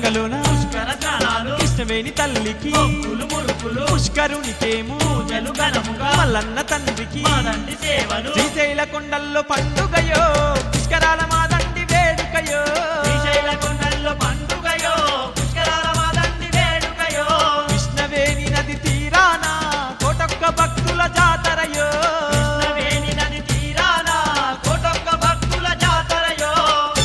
గంగలోన పుష్కర స్నానాలు కృష్ణవేణి తల్లికి మొక్కులు ముడుపులు పుష్కరునికేమో పూజలు ఘనముగా మల్లన్న తండ్రికి మాదండి సేవలు శ్రీశైల కొండల్లో పండుగయో పుష్కరాల మాదండి వేడుకయో శ్రీశైల కొండల్లో పండుగయో పుష్కరాల మాదండి వేడుకయో కృష్ణవేణి నది తీరాన కోటొక్క భక్తుల జాతరయో కృష్ణవేణి నది తీరాన కోటొక్క భక్తుల జాతరయో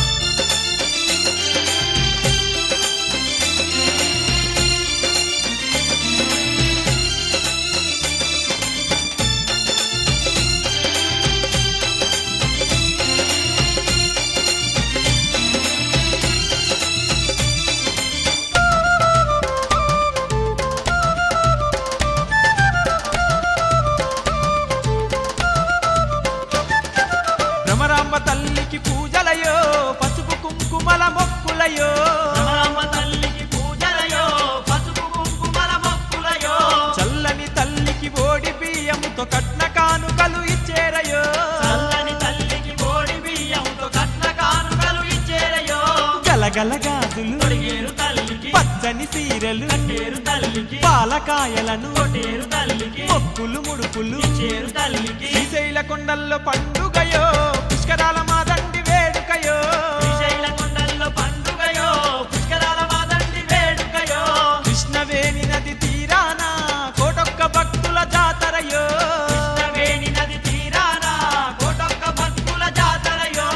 భ్రమరాంబ తల్లికి పూజలయో పసుపు కుంకుమల మొక్కులయో రామ తల్లికి పూజలయో పసుపు కుంకుమల మొక్కులయో చల్లని తల్లికి ఓడి బియ్యంతో కట్న కానుకలు ఇచ్చేరయో చల్లని తల్లికి ఓడి బియ్యంతో కట్న కానుకలు ఇచ్చేరయో గలగల గాజులు తొడిగేరు తల్లికి పచ్చని సీరలు కట్టేరు తల్లికి పాలకాయలను కొట్టేరు తల్లికి మొక్కులు ముడుపులు ఇచ్చేరు తల్లికి శ్రీశైల కొండల్లో పండుగయో పుష్కరాల మాదండి వేడుకయో శ్రీశైల కొండల్లో పండుగయో పుష్కరాల మాదండి వేడుకయో కృష్ణవేణి నది తీరాన కోటొక్క భక్తుల జాతరయో కృష్ణవేణి నది తీరాన కోటొక్క భక్తుల జాతరయో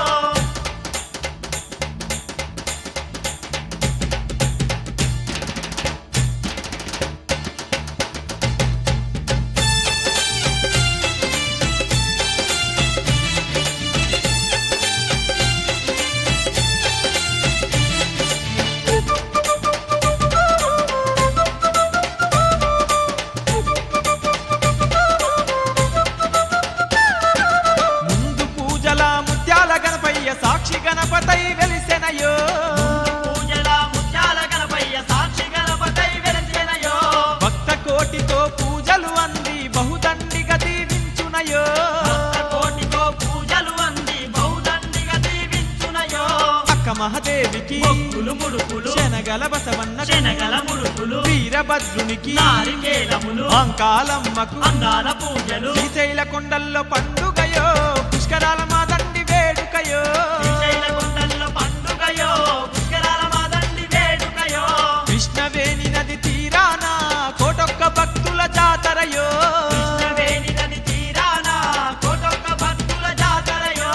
ముందు పూజల ముత్యాల గణపయ్య సాక్షి గణపతై వెలిసెనయో పూజల ముత్యాల గణపయ్య సాక్షి గణపతై వెలిసెనయో భక్త కోటితో పూజలు అంది బహుదండిగా దీవించునయో భక్త కోటితో పూజలు అంది బహుదండిగా దీవించునయో అక్క మహాదేవికి మొక్కులు ముడుపులు శనగల బసవన్న శనగల ముడుపులు వీరభద్రునికి నారికేలములు అంకాలమ్మకు అందాల పూజలు శ్రీశైల కొండల్లో పండుగయో పుష్కరాల మాదండి వేడుకయో శ్రీశైల కొండల్లో పండుగయో పుష్కరాల మాదండి వేడుకయో కృష్ణవేణి నది తీరాన కోటొక్క భక్తుల జాతరయో కృష్ణవేణి నది తీరాన కోటొక్క భక్తుల జాతరయో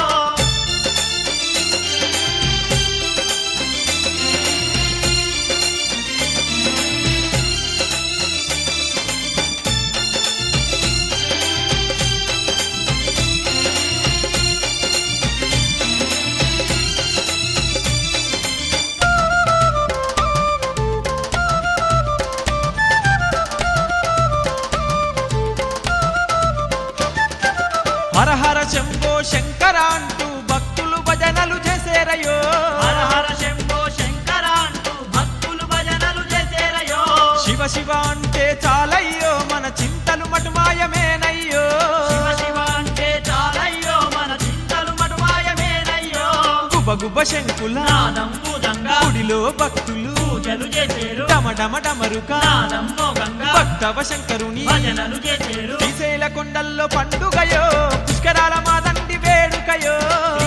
హర హర శంభో శంకర అంటూ భక్తులు భజనలు చేసేరయో హర హర శంభో శంకర అంటూ భక్తులు భజనలు చేసేరయో శివ శివ అంటే చాలయ్యో మన చింతలు మటుమాయమేనయ్యో శివ శివ అంటే చాలయ్యో మన చింతలు మటుమాయమేనయ్యో గుబ గుబ శంకుల నాదం మూదంగా గుడిలో భక్తులు పూజలు చేసేరు డమ డమ డమరుక నాదం మోగంగా భక్తవ శంకరుని భజనలు చేసేరు శ్రీశైల కొండల్లో పండుగయో పుష్కరాల మాదండి వేడుకయో